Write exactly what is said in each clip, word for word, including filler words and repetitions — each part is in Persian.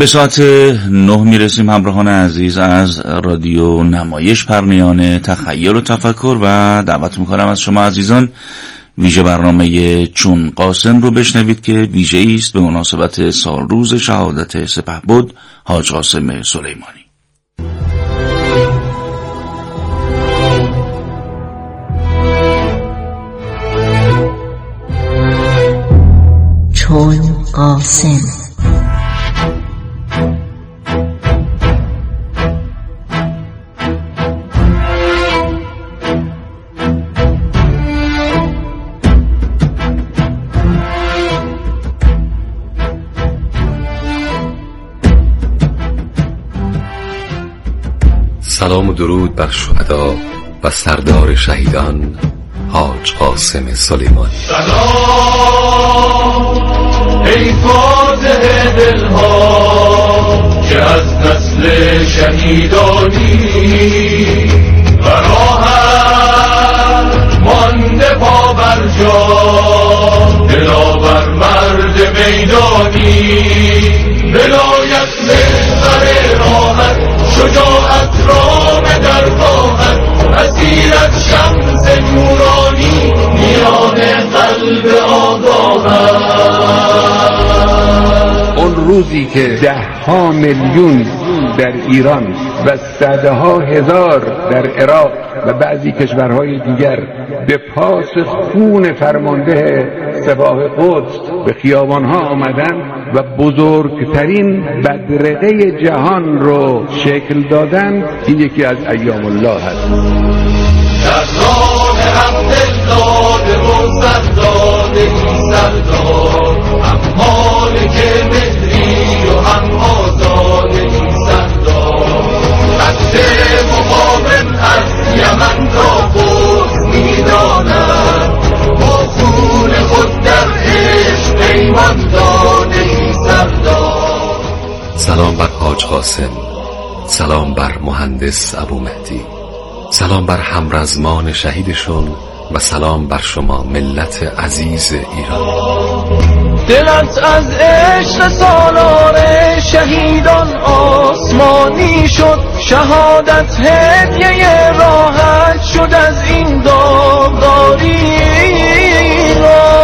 به ساعت نه میرسیم همراهان عزیز از رادیو نمایش پرنیان تخیل و تفکر و دعوت میکنم از شما عزیزان ویژه برنامه چون قاسم رو بشنوید که ویژه‌ای است به مناسبت سالروز شهادت سپهبد حاج قاسم سلیمانی. چون قاسم سلام و درود بر شهدا و سردار شهیدان حاج قاسم سلیمانی. سلام ای فاتح دلها که از نسل شهیدانی براحت مانده پا بر جا، دلاور مرد میدانی، ولایت محور راحت، شجاعت رام در خواهد، مسیرت شمس نورانی، میان قلب آگاهد. اون روزی که ده ها میلیون در ایران و صده ها هزار در عراق و بعضی کشورهای دیگر به پاس خون فرمانده سپاه قدس به خیابانها آمدن و بزرگترین بدرقه جهان رو شکل دادن، این یکی از ایام الله هست. در راه عبدالله و سرداد این سردار، هم مالک مهری و هم آزاد این سردار، خط مقاوم از یمن تا قدس میداند، با خون خود در عشق پیمان داد این سردار. سلام بر حاج قاسم، سلام بر مهندس ابو مهدی، سلام بر همرزمان شهیدشون و سلام بر شما ملت عزیز ایران. دلت از عشق سالار شهیدان آسمانی شد، شهادت هدیه راحت شد از این داغداری را.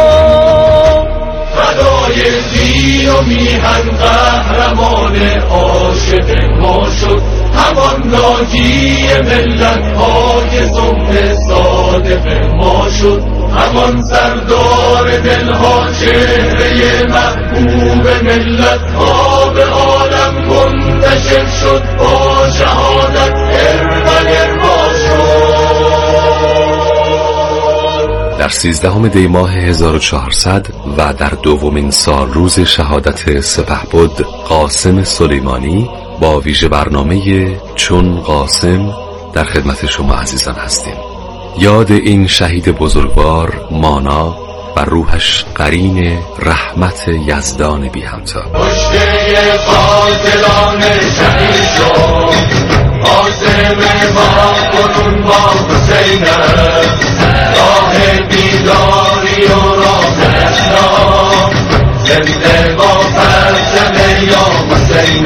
فدای دین و میهن قهرمان عاشق ما شد، همان ناجی ملت های صبح صادق ما شد، همان سردار دلها چهره محبوب ملت ها به عالم منتشر شد، با شهادت ارمن ما شد. در سیزدهم دی ماه هزار و چهارصد و در دومین سال روز شهادت سپهبد قاسم سلیمانی با ویژه برنامه چون قاسم در خدمت شما عزیزان هستیم. یاد این شهید بزرگوار مانا و روحش قرین رحمت یزدان بی همتا. کشته قاتلان شهید شد، قاسم ما کنون با حسین، راه بیداری و راه اسلام، زنده با پرچم یا حسین.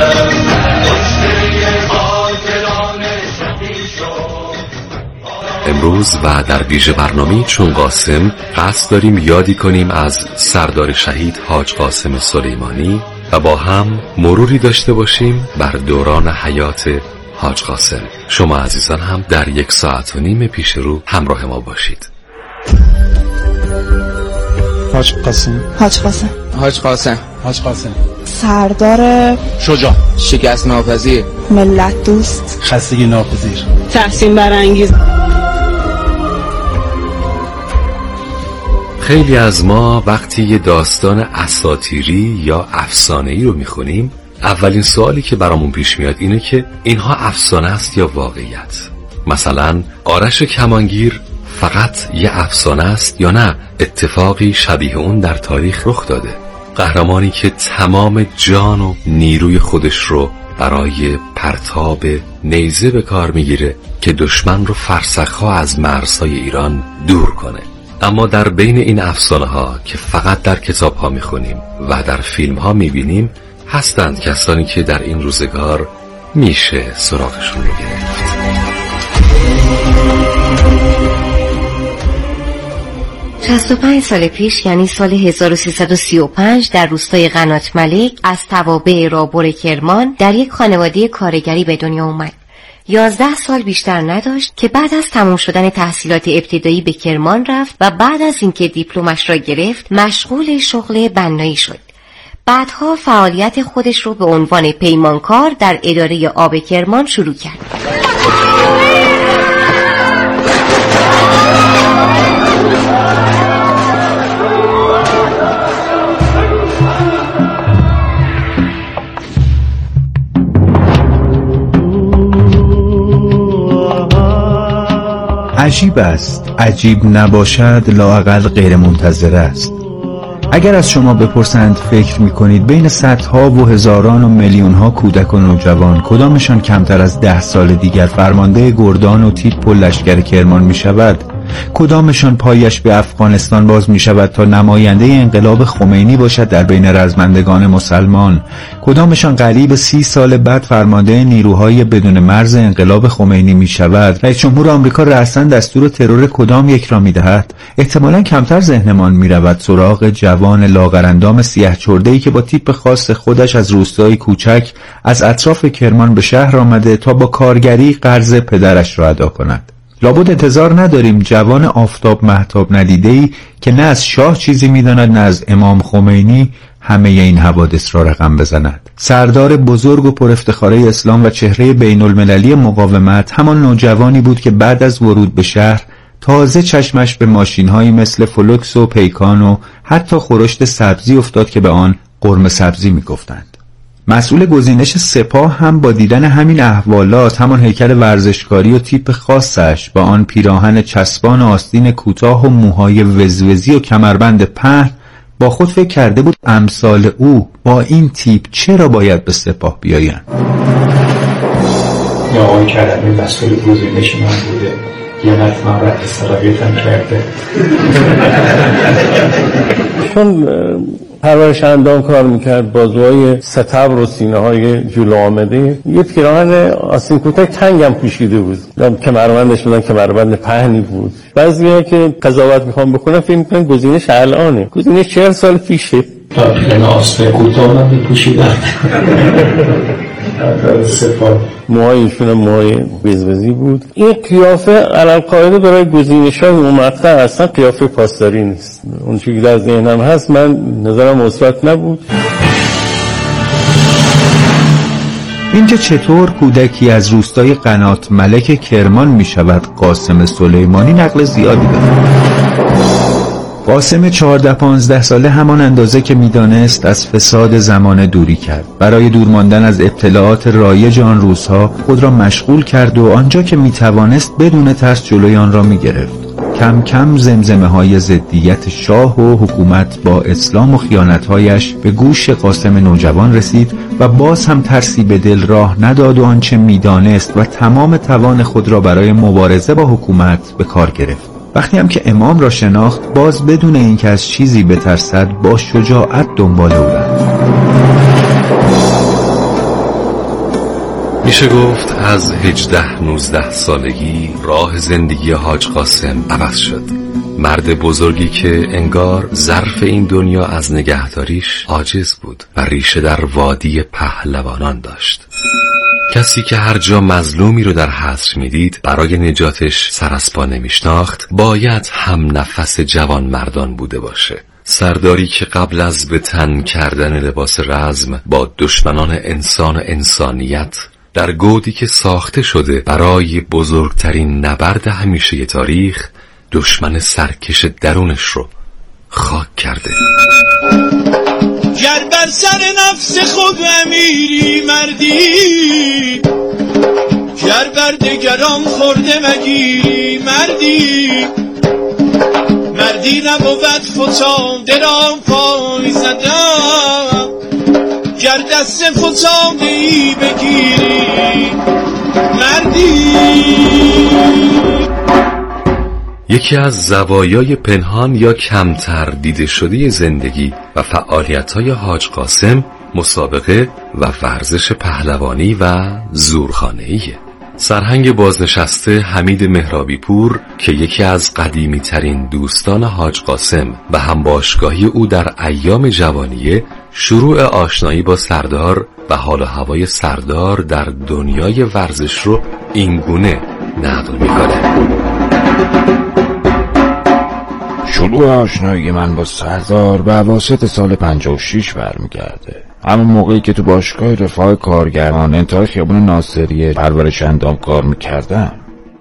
امروز و در ویژه برنامه چون قاسم قصد داریم یادی کنیم از سردار شهید حاج قاسم سلیمانی و با هم مروری داشته باشیم بر دوران حیات حاج قاسم. شما عزیزان هم در یک ساعت و نیم پیش رو همراه ما باشید. حاج قاسم حاج قاسم حاج قاسم حاج قاسم سردار شجاع، شکست ناپذیر، ملت دوست، خستگی ناپذیر، تحسین برانگیز. خیلی از ما وقتی یه داستان اساطیری یا افسانه‌ای رو میخونیم، اولین سوالی که برامون پیش میاد اینه که اینها افسانه است یا واقعیت. مثلا آرش کمانگیر فقط یه افسانه است یا نه اتفاقی شبیه اون در تاریخ رخ داده؟ قهرمانی که تمام جان و نیروی خودش رو برای پرتاب نیزه به کار میگیره که دشمن رو فرسخ‌ها از مرزهای ایران دور کنه. اما در بین این افسانه ها که فقط در کتاب ها میخونیم و در فیلم ها میبینیم، هستند کسانی که در این روزگار میشه سراغشون رو گرفت. شصت و پنج سال پیش، یعنی سال هزار و سیصد و سی و پنج، در روستای قنات ملک از توابع رابر کرمان در یک خانواده کارگری به دنیا اومد. یازده سال بیشتر نداشت که بعد از تمام شدن تحصیلات ابتدایی به کرمان رفت و بعد از اینکه دیپلمش را گرفت مشغول شغل بنایی شد. بعدها فعالیت خودش رو به عنوان پیمانکار در اداره آب کرمان شروع کرد. عجیب است، عجیب نباشد لااقل غیر منتظر است. اگر از شما بپرسند فکر میکنید بین صدها و هزاران و میلیونها کودک و نوجوان کدامشان کمتر از ده سال دیگر فرمانده گردان و تیپ و لشکر کرمان میشود، کدامشان پایش به افغانستان باز می شود تا نماینده انقلاب خمینی باشد در بین رزمندگان مسلمان، کدامشان قریب سی سال بعد فرمانده نیروهای بدون مرز انقلاب خمینی می شود، رئیس جمهور آمریکا رأساً دستور ترور کدام یک را می دهد، احتمالاً کمتر ذهنمان می رود سراغ جوان لاغرندام سیاه چرده‌ای که با تیپ خاص خودش از روستای کوچک از اطراف کرمان به شهر آمده تا با کارگری قرض پدرش را ادا کند. لابد انتظار نداریم جوان آفتاب مهتاب ندیده‌ای که نه از شاه چیزی می‌داند نه از امام خمینی همه این حوادث را رقم بزند. سردار بزرگ و پر افتخاره اسلام و چهره بین المللی مقاومت همان نوجوانی بود که بعد از ورود به شهر تازه چشمش به ماشین‌هایی مثل فلوکس و پیکان و حتی خورشت سبزی افتاد که به آن قرمه سبزی می‌گفتند. مسئول گزینش سپاه هم با دیدن همین احوالات، همان هیکل ورزشکاری و تیپ خاصش با آن پیراهن چسبان و آستین کوتاه و موهای وزوزی و کمربند پهن، با خود فکر کرده بود امثال او با این تیپ چرا باید به سپاه بیایند. یا آقای کریمی مسئول گزینش من بوده، یه نفت من رد صلاحیتم کرده. چون پرورش اندام کار میکرد، بازوهای ستبر و سینه های جلو آمده، یه پیراهن آستین کوتاه تنگم پوشیده بود، کمربندش بودن کمربند پهنی بود. بعضی‌ها که قضاوت میخوام بکنم فکر میکنن گزینش الانه، گزینش چهل سال پیشه. تا پیراهن آستین کوتاه من میپوشیدم. موهایشون موهای وزوزی بود. این قیافه علل قاعده برای گزینش‌های ممقطع اصلا قیافه پاسداری نیست. اون چیزی که در ذهنم هست، من نظرم مثبت نبود. اینکه چطور کودکی از روستای قنات ملک کرمان می شود قاسم سلیمانی نقل زیادی دارد. قاسم چهارده پانزده ساله همان اندازه که میدانست از فساد زمان دوری کرد. برای دور ماندن از ابتلاعات رایج آن روزها خود را مشغول کرد و آنجا که میتوانست بدون ترس جلوی آن را میگرفت. کم کم زمزمه های ضدیت شاه و حکومت با اسلام و خیانتهایش به گوش قاسم نوجوان رسید و باز هم ترسی به دل راه نداد و آنچه میدانست و تمام توان خود را برای مبارزه با حکومت به کار گرفت. وقتی هم که امام را شناخت، باز بدون اینکه از چیزی بترسد با شجاعت دنبال او رفت. میشه گفت از هجده نوزده سالگی راه زندگی حاج قاسم عوض شد. مرد بزرگی که انگار ظرف این دنیا از نگهداریش عاجز بود و ریشه در وادی پهلوانان داشت. کسی که هر جا مظلومی رو در حصر میدید برای نجاتش سر از پا نمیشناخت، باید هم نفس جوان مردان بوده باشه. سرداری که قبل از به تن کردن لباس رزم با دشمنان انسان و انسانیت در گودی که ساخته شده برای بزرگترین نبرد همیشه تاریخ، دشمن سرکش درونش رو خاک کرده. گر بر سر نفس خود امیری مردی، گر بر دگران خورده مگیری مردی، مردی نبود فتاده را پای زدن، گر دست فتاده ای بگیری مردی. یکی از زوایای پنهان یا کمتر دیده شده زندگی و فعالیت‌های حاج قاسم مسابقه و ورزش پهلوانی و زورخانه‌ایه. سرهنگ بازنشسته حمید مهرابی پور که یکی از قدیمی ترین دوستان حاج قاسم و همباشگاهی او در ایام جوانیه، شروع آشنایی با سردار و حال و هوای سردار در دنیای ورزش رو اینگونه نقل می‌کنه. شروع آشنایی من با سردار به اواسط سال پنجاه و شش برمیگرده. همون موقعی که تو باشگاه رفاه کارگران انتهای خیابون ناصریه پرورش اندام کار میکردم.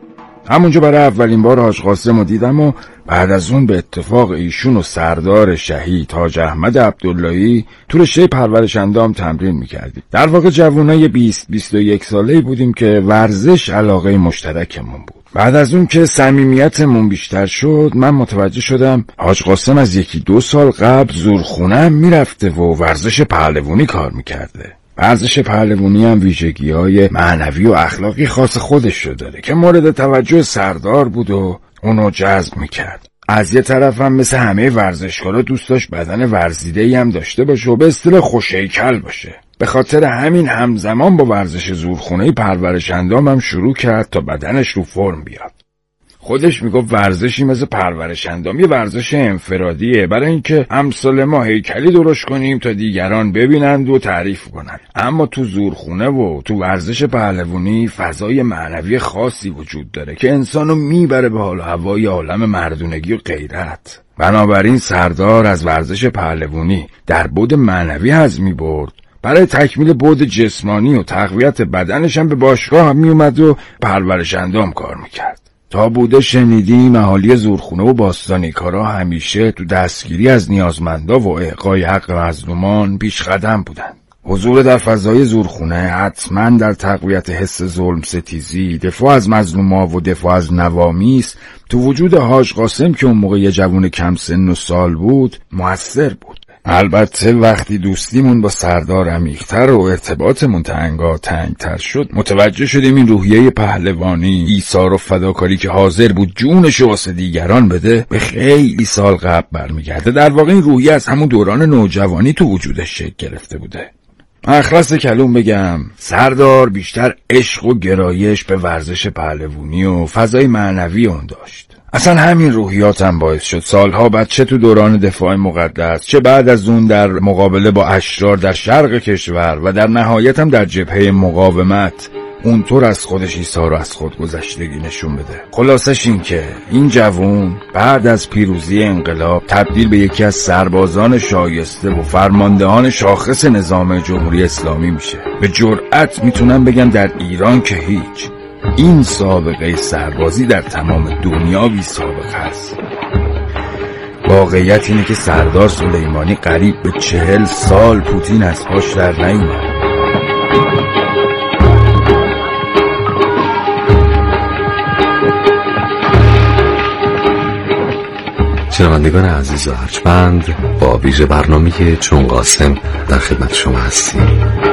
همونجا برای اولین بار حاج قاسم رو دیدم و بعد از اون به اتفاق ایشون و سردار شهید حاج احمد عبداللهی تو رشته پرورش اندام تمرین میکردیم. در واقع جوانای بیست بیست و یک ساله‌ای بودیم که ورزش علاقه مشترکمون بود. بعد از اون که صمیمیتمون بیشتر شد، من متوجه شدم حاج قاسم از یکی دو سال قبل زورخونه میرفته و ورزش پهلوانی کار میکرده. ورزش پهلوانی هم ویژگی‌های معنوی و اخلاقی خاص خودش رو داره که مورد توجه سردار بود و اونو جذب میکرد. از یه طرف هم مثل همه ورزشکارا دوست داشت بدن ورزیده‌ای هم داشته باشه و به اصطلاح خوش‌هیکل باشه. به خاطر همین همزمان با ورزش زورخونه‌ای پرورش اندام هم شروع کرد تا بدنش رو فرم بیاد. خودش میگفت ورزشی مثل پرورش اندام یه ورزش انفرادیه، برای اینکه امثال ما هیکلی درست کنیم تا دیگران ببینند و تعریف کنند. اما تو زورخونه و تو ورزش پهلوانی فضای معنوی خاصی وجود داره که انسانو میبره به حال و هوای عالم مردونگی و غیرت. بنابراین سردار از ورزش پهلوانی در بعد معنوی حظ میبرد، برای تکمیل بعد جسمانی و تقویت بدنش هم به باشگاه می اومد و پرورش اندام کار میکرد. تا بوده شنیدیم اهالی زورخونه و باستانی کارا همیشه تو دستگیری از نیازمندا و احقای حق مظلومان پیش قدم بودن. حضور در فضای زورخونه حتما در تقویت حس ظلم ستیزی، دفاع از مظلوما و دفاع از نوامیس تو وجود حاج قاسم که اون موقع یه جوون کم سن و سال بود موثر بود. البته وقتی دوستیمون با سردار عمیق‌تر و ارتباطمون تنگا تنگتر شد، متوجه شدیم این روحیه پهلوانی، ایثار و فداکاری که حاضر بود جونش واسه دیگران بده به خیلی سال قبل برمیگرده. در واقع این روحیه از همون دوران نوجوانی تو وجودش شکل گرفته بوده. اخلاص کلوم بگم سردار بیشتر عشق و گرایش به ورزش پهلوانی و فضای معنوی اون داشت. اصلا همین روحیات هم باعث شد سالها بعد چه تو دوران دفاع مقدس چه بعد از اون در مقابله با اشرار در شرق کشور و در نهایت هم در جبهه مقاومت اونطور از خودش ایثار و از خود گذشتگی نشون بده. خلاصش این که این جوون بعد از پیروزی انقلاب تبدیل به یکی از سربازان شایسته و فرماندهان شاخص نظام جمهوری اسلامی میشه. به جرئت میتونم بگم در ایران که هیچ. این سابقه سربازی در تمام دنیا بی سابقه است. واقعیت اینه که سردار سلیمانی قریب به چهل سال پوتین از پاش در نیومد. شنوندگان عزیز و ارجمند، با ویژه برنامه چون قاسم در خدمت شما هستیم.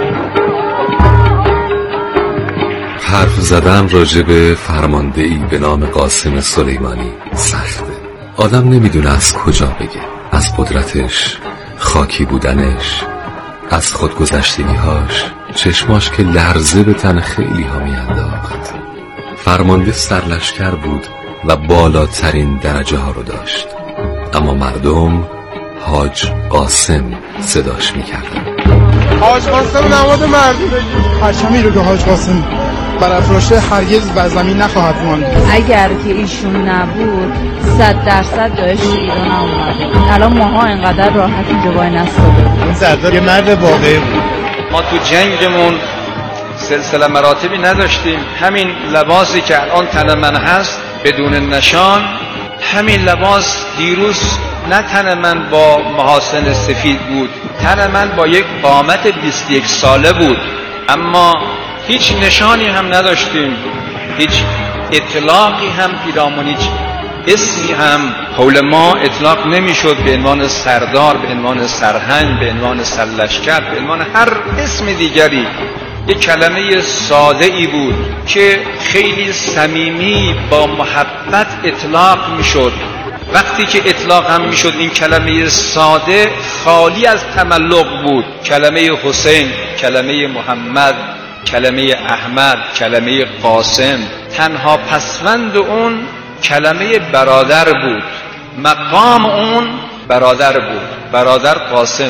حرف زدن راجع به فرماندهی به نام قاسم سلیمانی سخته. آدم نمیدونه از کجا بگه، از قدرتش، خاکی بودنش، از خودگذشتگیهاش، چشماش که لرزه به تن خیلی ها میانداخت. فرمانده سرلشکر بود و بالاترین درجه ها رو داشت، اما مردم حاج قاسم صداش میکردن. حاج قاسم نماد مردونگی، پرچمی رو که حاج قاسم برافراشته هرگز بر زمین نخواهد ماند. اگر که ایشون نبود صد درصد جایش ایران اومده. الان ماها اینقدر راحت اینجا وای نستاده. این سردار یه مرد واقعی بود. ما تو جنگمون سلسله مراتبی نداشتیم. همین لباسی که الان تن من هست بدون نشان، همین لباس دیروز نه تن من با محاسن سفید بود، تن من با یک قامت بیست و یک ساله بود، اما هیچ نشانی هم نداشتیم، هیچ اطلاقی هم پیرامون هیچ اسمی هم حول ما اطلاق نمیشد به عنوان سردار، به عنوان سرهنگ، به عنوان سرلشکر، به عنوان هر اسم دیگری. یک کلمه ساده ای بود که خیلی صمیمی با محبت اطلاق میشد وقتی که اطلاق هم میشد این کلمه ساده خالی از تملق بود. کلمه حسین، کلمه محمد، کلمه احمد، کلمه قاسم، تنها پسوند اون کلمه برادر بود. مقام اون برادر بود، برادر قاسم.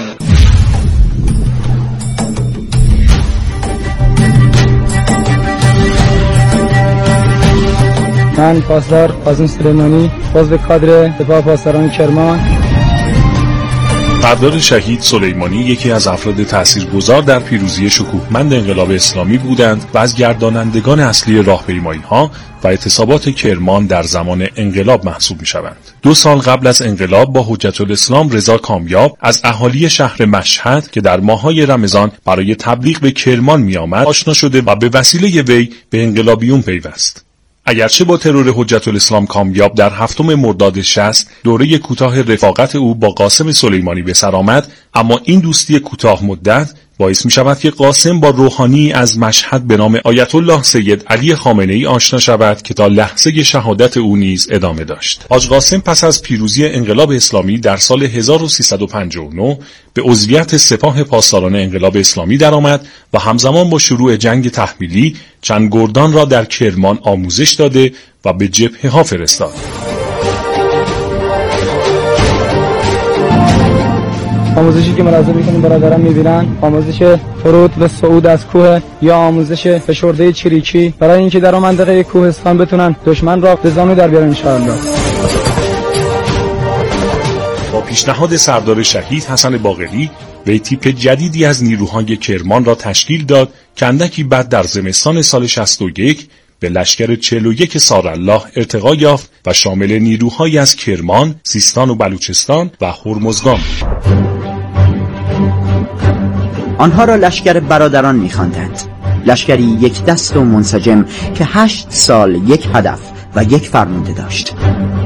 من پاسدار قاسم سلیمانی، عضو کادر دفاع پاسداران کرمان. سردار شهید سلیمانی یکی از افراد تاثیرگذار در پیروزی شکوهمند انقلاب اسلامی بودند و از گردانندگان اصلی راهپیمایی‌ها و اعتصابات کرمان در زمان انقلاب محسوب می‌شوند. دو سال قبل از انقلاب با حجت الاسلام رضا کامیاب از اهالی شهر مشهد که در ماه‌های رمضان برای تبلیغ به کرمان می‌آمد آشنا شده و به وسیله وی به انقلابیون پیوست. اگرچه با ترور حجت الاسلام کامیاب در هفتم مرداد شصت دوره کوتاه رفاقت او با قاسم سلیمانی به سر آمد، اما این دوستی کوتاه مدت باعث می شود که قاسم با روحانی از مشهد به نام آیت الله سید علی خامنه‌ای آشنا شود که تا لحظه شهادت او نیز ادامه داشت. حاج قاسم پس از پیروزی انقلاب اسلامی در سال هزار و سیصد و پنجاه و نه به عضویت سپاه پاسداران انقلاب اسلامی درآمد و همزمان با شروع جنگ تحمیلی چند گردان را در کرمان آموزش داده و به جبهه ها فرستاد. آموزشی که ملاحظه می‌کنیم برادران می‌بینن آموزش فرود و صعود از کوه یا آموزش فشرده چریکی برای اینکه در منطقه کوهستان بتونن دشمن را به زانو در بیارن ان شاء الله. با پیشنهاد سردار شهید حسن باقری وی تیپ جدیدی از نیروهای کرمان را تشکیل داد که اندکی بعد در زمستان سال شصت و یک به لشکر چهل و یک سارالله ارتقا یافت و شامل نیروهایی از کرمان، سیستان و بلوچستان و هرمزگان. آنها را لشکر برادران می‌خواندند. لشکری یک دست و منسجم که هشت سال یک هدف و یک فرمانده داشت.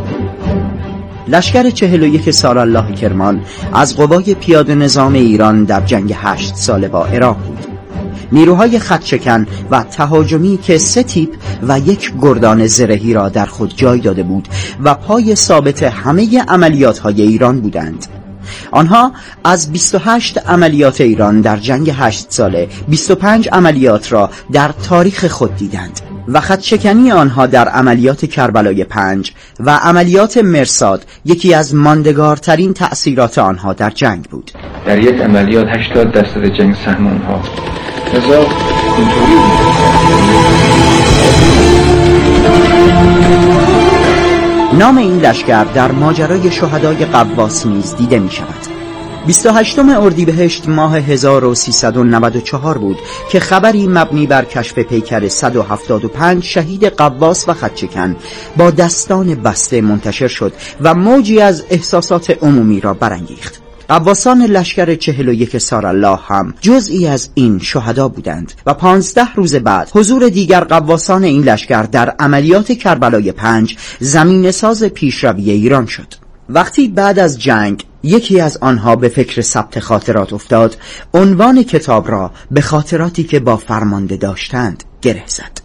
لشکر چهل و یک سارالله کرمان از قوای پیاده نظام ایران در جنگ هشت ساله با عراق بود. نیروهای خط‌شکن و تهاجمی که سه تیپ و یک گردان زرهی را در خود جای داده بود و پای ثابت همه عملیات‌های ایران بودند. آنها از بیست و هشت عملیات ایران در جنگ هشت ساله بیست و پنج عملیات را در تاریخ خود دیدند و خط‌شکنی آنها در عملیات کربلای پنج و عملیات مرصاد یکی از ماندگارترین تأثیرات آنها در جنگ بود. در یک عملیات هشتاد درصد جنگ سهم آنها رضا اینطوری نام این لشکر در ماجرای شهدای قواس نیز دیده می شود. بیست و هشتم اردیبهشت ماه هزار و سیصد و نود و چهار بود که خبری مبنی بر کشف پیکر صد و هفتاد و پنج شهید قواس و خط‌شکن با دستان بسته منتشر شد و موجی از احساسات عمومی را برانگیخت. قواسان لشکر چهل و یک سارالله هم جزئی از این شهدا بودند و پانزده روز بعد حضور دیگر قواسان این لشکر در عملیات کربلای پنج زمین ساز پیشروی ایران شد. وقتی بعد از جنگ یکی از آنها به فکر ثبت خاطرات افتاد، عنوان کتاب را به خاطراتی که با فرمانده داشتند گره زد.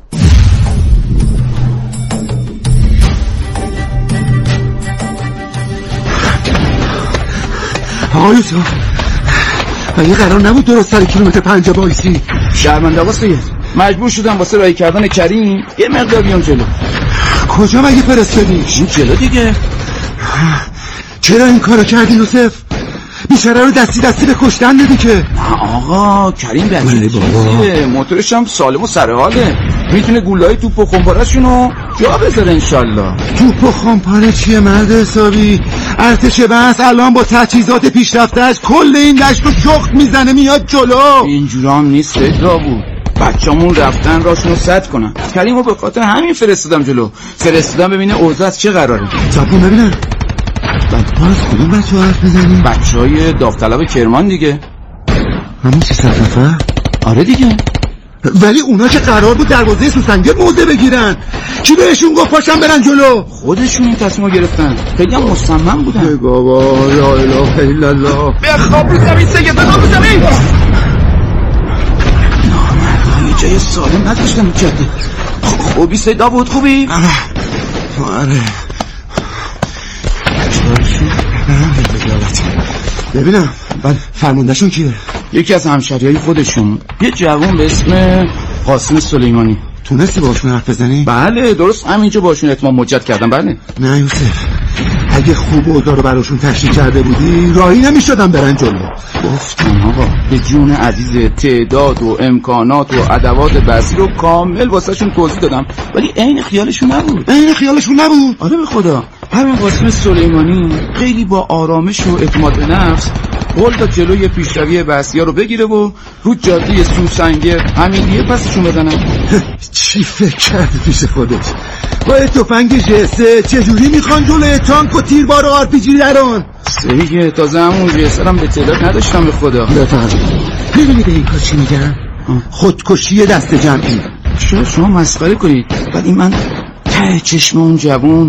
آقای اوسا مگه قرار نبود درست سر کیلومتر پنجاه بایستی؟ شهرمند آقا سید مجبور شدم واسه راهی کردن کریم یه مقدار بیام جلو. کجا مگه فرستادیش؟ این جلو دیگه. چرا این کارو کردی یوسف؟ بیچاره رو دستی دستی به کشتن دادی که. نه آقا کریم بچه موتورش هم سالم و سرحاله، میتونه گولای توپ و خمپاره‌شونو جا بذاره انشالله. توپ و خمپاره چیه مرد حسابی؟ ارتش بس الان با تجهیزات پیشرفته‌اش کل این دشت رو جخت میزنه میاد جلو. اینجورا هم نیست داوود، بچه‌مون رفتن راشونو سد کنن. کریمو به خاطر همین فرستادم جلو، فرستادم ببینه اوضاع چه قراره. صبر ببینم بعد از کدوم بچه ها حرف میزنی؟ بچه های داوطلب کرمان دیگه. همون سیصد نفر؟ آره دیگه. ولی اونا که قرار بود دروازه سوسنگر موضع بگیرن، کی بهشون گفت پاشن برن جلو؟ خودشون این تصمیم گرفتن، خیلی هم مصمم بودن. ای بابا لا اله الا الله. بخواب رو زمین سگه، بخواب رو زمین. نامردا یه جای سالم نداشتن جاده. خوبی سید داوود؟ خوبی؟ آره آره ایالت. ببینم بعد فرماندهشون کیه؟ یکی از همشهریای خودشون، یه جوان به اسم قاسم سلیمانی. تونستی باشون حرف بزنی؟ بله درست همینجا باشون اتمام مجد کردم. بله نه یوسف، اگه خوب اوضاع رو براشون تشریح کرده بودی راهی نمیشدن برن جلو. گفتم آقا به جون عزیز تعداد و امکانات و ادوات بسیط رو کامل واسه شون توضیح دادم، ولی عین خیالشون نبود. عین خیالشون نبود؟ آره به خدا. همین قاسم سلیمانی خیلی با آرامش و اعتماد به نفس قول داد جلوی پیشروی بسیار رو بگیره و رو جاده سوسنگر همینیه پسشون بزنن. چی فکر کردی پیش خودش؟ با تفنگ جسه چجوری میخوان جلوی تانک و تیربار و آر پی جی درون؟ سریگه تازه همون جسه هم به تعداد نداشتم به خدا. بفرد میبینی به این کار چی میگن؟ خودکشی دست جمعی. شاید شما مسخره کنید ولی من ته چشم اون جوون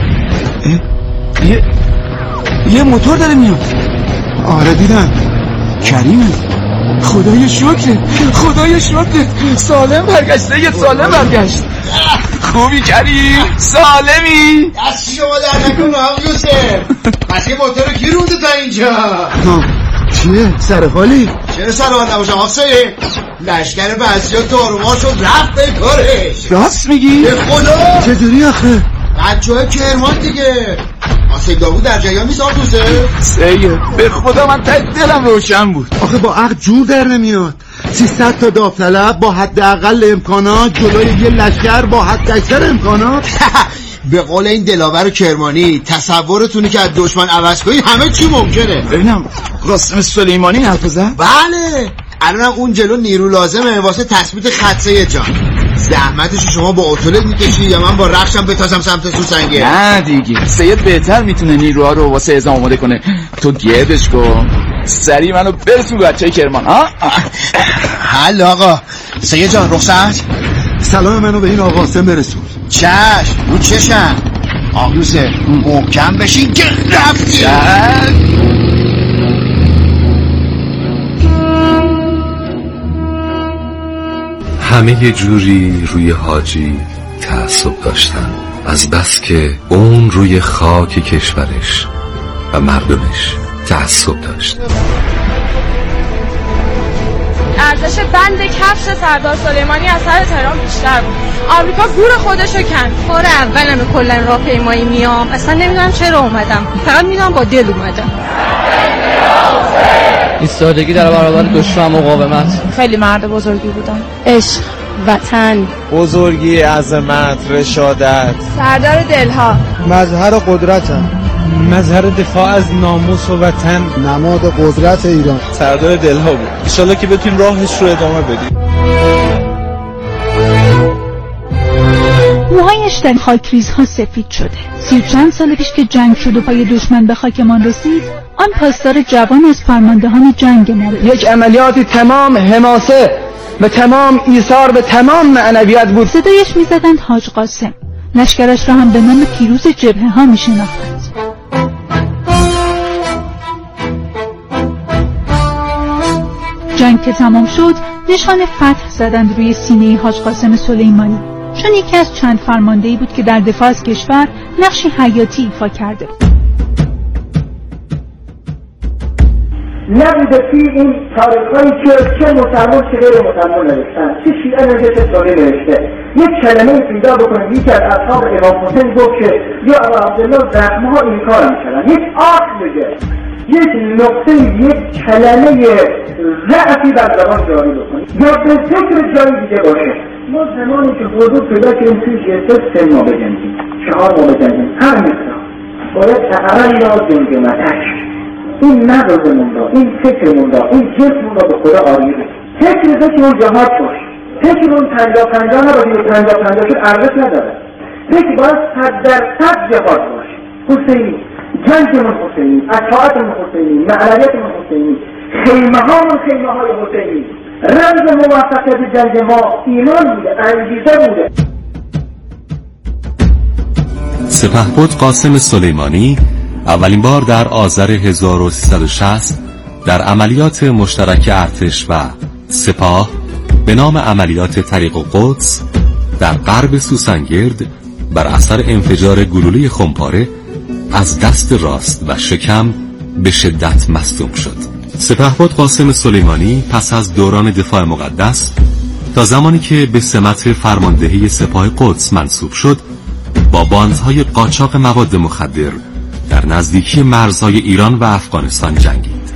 یه یه موتور داره میاد. آره دیدم. کریمه. خدای شکر خدای شکر سالم برگشته. یه سالم برگشت. خوبی کریم؟ سالمی؟ دست شما در نکن آقا یوسف. پس یه موتور رو کی رونده تا اینجا؟ چیه؟ سر حالی؟ چرا سر حال نباشم آفسایه؟ لشکر بسیار تاروما شد رفت به کارش. راست میگی؟ به خدا. چطوری آخه؟ بچه های کرمان دیگه. آسه داوود در جریان نیست آقا یوسف؟ سیه به خدا من ته دلم روشن بود. آخه با عقل جور در نمیاد. سیصد تا داوطلب با حداقل امکانات جلوی یه لشکر با حد اکثر امکانات. به قول این دلاور کرمانی تصورتونی که از دشمن عوض کنی همه چی ممکنه. ببینم قاسم سلیمانی حرف زد؟ بله الان اون جلو نیرو لازمه واسه تثبیت خطسه جان. زحمتشو شما با اتولیت میکشی یا من با رخشم بتازم سمت سوسنگه؟ نه دیگه سید بهتر میتونه نیروها رو واسه اعزام آماده کنه. تو گردش کن سری منو برسون بچه کرمان. ها حل آقا. سید جان رخصت. سلام منو به این آقا قاسم برسون. چشم رو چشم. آقا یوسف محکم بشین که رفتی. همه یه جوری روی حاجی تعصب داشتن، از بس که اون روی خاک کشورش و مردمش تعصب داشت. ارزش بند کفش سردار سلیمانی از سر تهران بیشتر بود. آمریکا گور خودشو کند. بار اولم به کلا راهپیمایی میام، اصلا نمیدونم چرا اومدم، فقط میدونم با دل اومدم. ایستادگی در برابر دشمن، مقاومت. خیلی مرد بزرگی بودم. عشق، وطن، بزرگی، عظمت، رشادت. سردار دلها. مظهر قدرتم. مظهر دفاع از ناموس و وطن. نماد قدرت ایران. سردار دلها بود. ان شاءالله که بتونیم راهش رو ادامه بدیم. موهایش در خاکریزها سفید شده. سی و چند سال پیش که جنگ شد و پای دشمن به خاکمان رسید، آن پاسدار جوان از فرماندهان جنگ ما بود. یک عملیاتی تمام حماسه و تمام ایثار به تمام معنویت بود. صدایش میزدند حاج قاسم. لشکرش را هم به نام پیروز جبهه ها میشناختند. جنگ که تمام شد، نشان فتح زدند روی سینه حاج قاسم سلیمانی، چون یکی از چند فرماندهی بود که در دفاع از کشور نقشی حیاتی ایفا کرده بود. نبوده توی این تاریخ‌هایی که چه مسلمان چه غیر مسلمان نوشتن، چه شیعه نوشته چه سنی نوشته، یک کلمه پیدا بکنید. یکی از اصحاب امام حسین گفت که یا ابا عبدالله زخم‌ها این کار می‌کردن. یک آخ بگه، یک نقطه، یک کلمه ضعفی در زبان جاری بکنید یا به فکر جایی دیگه باشه. ما زمانی که حضور پیدا کردیم توی جلسه سه ماه بجنگیم، چهار ماه بجنگیم، هر مثلا باید اقرن یا جنگمتک این مغزمون را، این فکرمون را، این جسممون را به خدا آریه بید. فکر فکر اون جهاد باش، فکر اون پنجاه پنجاه نباشی و پنجاه پنجاه شد ارزش نداره. فکر باید صد در صد جهاد باش. حسینی، جنگمون حسینی، اطاعتمون حسینی، معنویتمون حسینی، خیمه هامون خیمه های حسینی. رمز موفقیت جنگ ما ایمان بوده، انگیزه بوده. سپهبد قاسم سلیمانی اولین بار در آذر هزار و سیصد و شصت در عملیات مشترک ارتش و سپاه به نام عملیات طریق قدس در غرب سوسنگرد بر اثر انفجار گلوله خمپاره از دست راست و شکم به شدت مصدوم شد. سپهبد قاسم سلیمانی پس از دوران دفاع مقدس تا زمانی که به سمت فرماندهی سپاه قدس منصوب شد با باندهای قاچاق مواد مخدر در نزدیکی مرزهای ایران و افغانستان جنگید.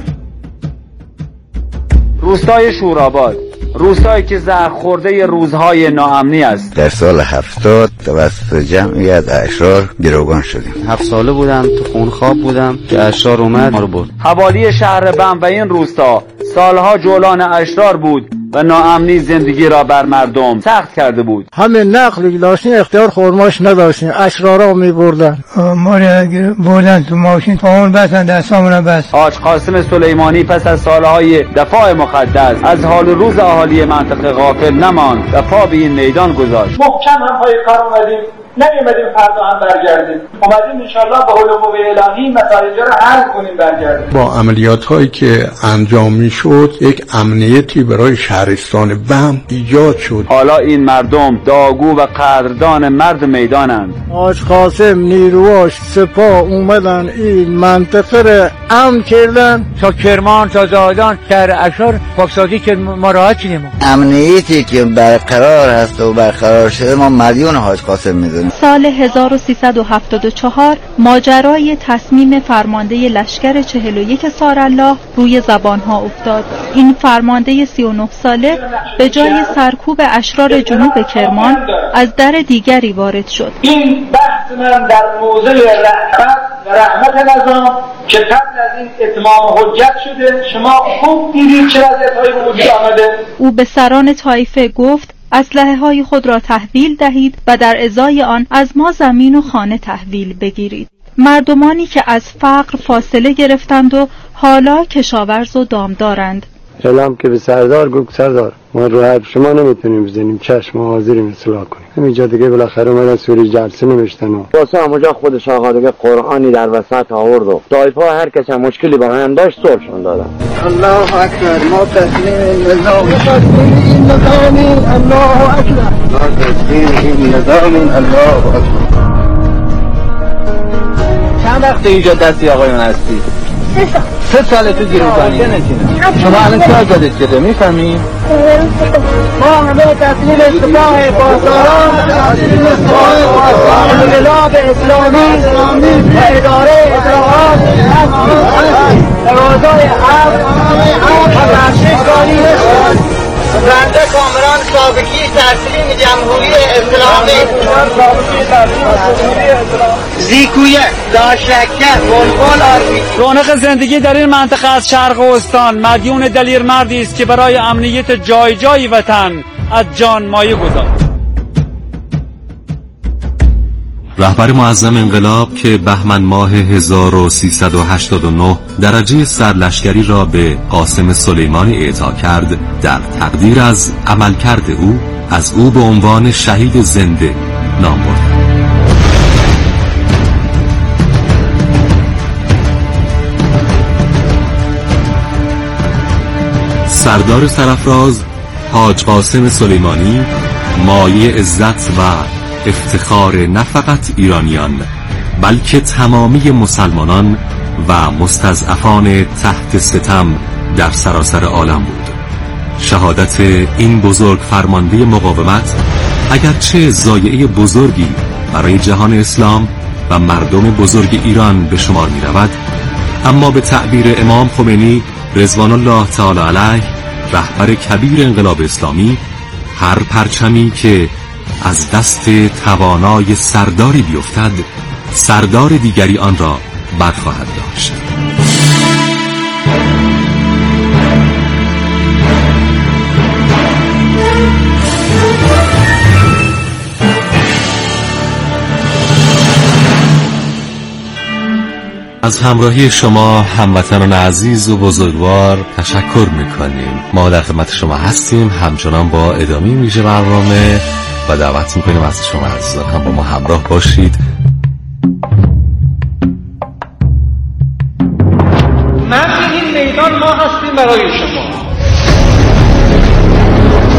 روستای شوراباد، روستایی که زهر خورده روزهای ناامنی است. در سال هفتاد توسط جمعی از اشرار گروگان شدیم. هفت ساله بودم تو خونخواب بودم که اشرار اومد ما رو برد. حوالی شهر بم و این روستا سالها جولان اشرار بود و ناامنی زندگی را بر مردم سخت کرده بود. همه نقلی داشتیم اختیار خورماش نداشتیم، اشرارا می بردن. ما رو بردن تو ماشین پامون بستن دستامون بس. حاج قاسم سلیمانی پس از سالهای دفاع مقدس از حال روز اهالی منطقه غافل نماند و پا به این میدان گذاشت. محکم هم پای کار اومدیم، نمی‌اومدیم فردا هم برگردیم. اومدیم انشالله با حول و قوه الهی مسائل رو حل کنیم برگردیم. با عملیات هایی که انجام میشد یک امنیتی برای شهرستان بم ایجاد شد. حالا این مردم داغو و قدردان مرد میدانند. حاج قاسم نیروهاش سپاه اومدن این منطقه رو امن کردن تا کرمان تا زادان شهر اشار پاکسازی که ما راحت شدیم. امنیتی که برقرار هست و برقرار شده ما مدیون حاج قاسم میدونیم. سال هزار و سیصد و هفتاد و چهار ماجرای تصمیم فرمانده لشکر چهل و یک سارالله روی زبانها افتاد. این فرمانده سی و نه ساله به جای سرکوب اشرار جنوب کرمان از در دیگری وارد شد. این بحث من در موضوع رحمت و رحمت نظام که قبل از این اتمام حجت شده. شما خوب دیدید چه وضعیت‌هایی به وجود آمده. او به سران طایفه گفت اسلحه های خود را تحویل دهید و در ازای آن از ما زمین و خانه تحویل بگیرید. مردمانی که از فقر فاصله گرفتند و حالا کشاورز و دامدارند. سلام که به سردار گفت سردار ما رو حرف شما نمیتونیم بزنیم، چشم حاضریم اصلاح کنیم. همینجا دیگه بالاخره اومدن سوری جلسه نوشتن و واسه همونجا خودش آقا دیگه قرآنی در وسط آورد و طایفه هر کس هم مشکلی با هم داشت صلحشون دادن. الله اکبر ما تسلیم نظام تسلیم نظام الله اکبر ما تسلیم نظام الله اکبر. چند وقت اینجا دستی آقایون هستی؟ سه ساله تو گیرون کنی شما الان چه آزادت شده میفهمی؟ ما همه تسلیم سپاه پاسداران، تسلیم سپاه پاسداران انقلاب اسلامی و اداره اطلاعات تقاضای حق و بخششکاری بنده کامران سابقی تسلیم جمهوری اسلامی زیکویه داشکه بلبل آرمی. رونق زندگی در این منطقه از شرق استان مدیون دلیر مردی است که برای امنیت جای جای وطن از جان مایه گذاشت. رهبر معظم انقلاب که بهمن ماه هزار و سیصد و هشتاد و نه درجه سرلشکری را به قاسم سلیمانی اعطا کرد، در تقدیر از عملکرد او از او به عنوان شهید زنده نام برد. سردار سرافراز حاج قاسم سلیمانی مایه عزت و افتخار نه فقط ایرانیان بلکه تمامی مسلمانان و مستضعفان تحت ستم در سراسر عالم بود. شهادت این بزرگ فرمانده مقاومت اگرچه ضایعه بزرگی برای جهان اسلام و مردم بزرگ ایران به شمار می رود، اما به تعبیر امام خمینی رضوان الله تعالی علیه رهبر کبیر انقلاب اسلامی، هر پرچمی که از دست توانای سرداری بیفتد سردار دیگری آن را برخواهد داشت. از همراهی شما هموطنان عزیز و بزرگوار تشکر میکنیم. ما در خدمت شما هستیم همچنان با ادامه ویژه برنامه و دعوت میکنیم از شما عزیزان هم با ما همراه باشید. من این میدان ما هستیم برای شما.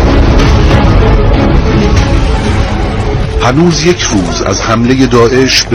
هنوز یک روز از حمله داعش به